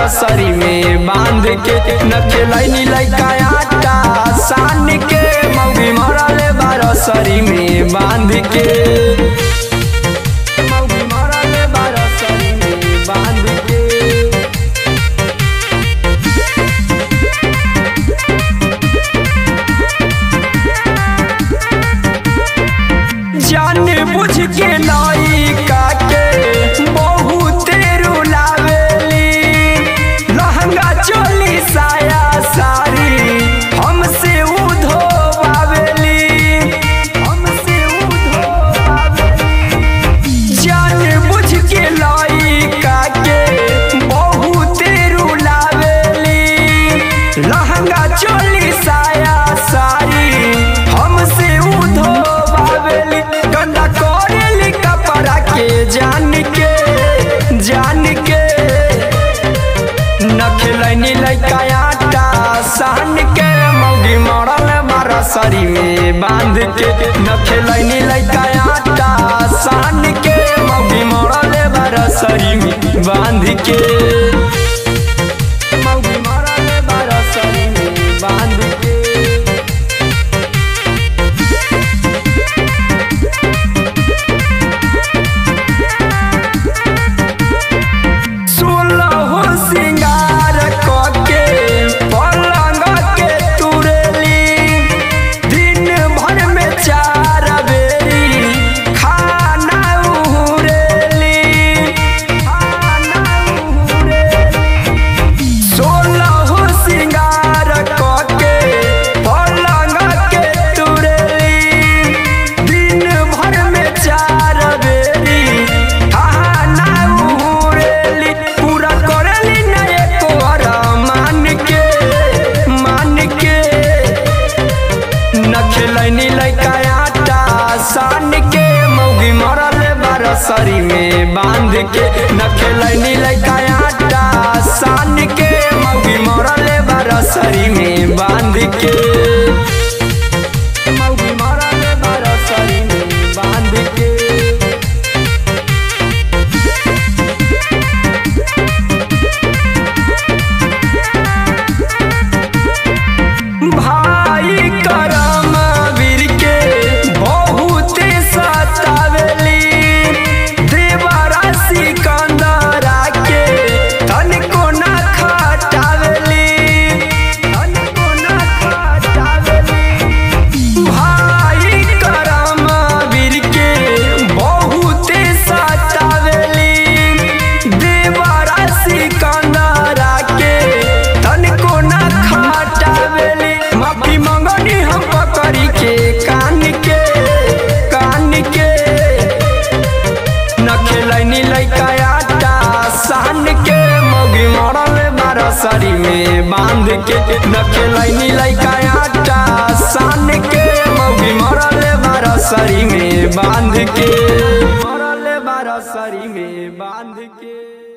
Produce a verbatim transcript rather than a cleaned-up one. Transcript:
रसरी में बांध के न खेलैनी लइका आटा सान के मौगी मरले बारसरी में बांध के मौगी मरले बारसरी में बांध के जान बुझ के लइका के बहुत रुलावेली लहंगा चोली साया सारी हमसे उधोवावेली हमसे उधोवावेली जान बुझ के लइका के बहुत रुलावेली लहंगा चोली साया सारी हमसे उधोवावेली गंदा करेली कपड़ा के जान के जान के न खेलैनी लइका आटा सान के मौगी मरल बारसरी में बांध के न खेलैनी लइका आटा सान के मौगी मरल बारसरी में बांध के मौगी मरल बारसरी में बांध के खेलैनी लइका आटा सान के मौगी मरल बारसरी में बांध के न खेलैनी लइका आटा सान के मौगी मरल बारसरी में बांध के मौगी मरल बारसरी में बांध के भाई करम बारसरी में बांध के न खेलैनी लइका आटा सान के मौगी मरल बारसरी में बांध के मरल बारसरी में बांध के।